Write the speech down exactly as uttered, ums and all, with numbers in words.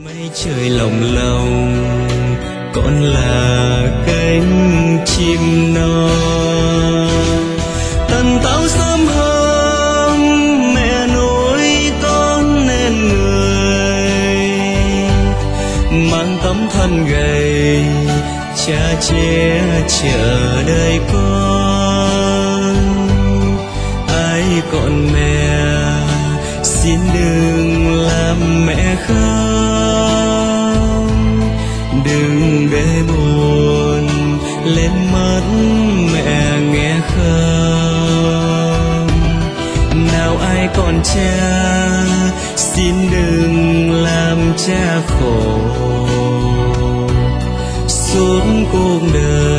Mây trời lồng lộng con là cánh chim non, tần táo sớm hôm mẹ nuôi con nên người, mang tấm thân gầy cha che chờ đợi con. Ai còn mẹ xin đừng làm mẹ khóc, đừng để buồn lên mất mẹ nghe không. Nào ai còn cha xin đừng làm cha khổ, suốt cuộc đời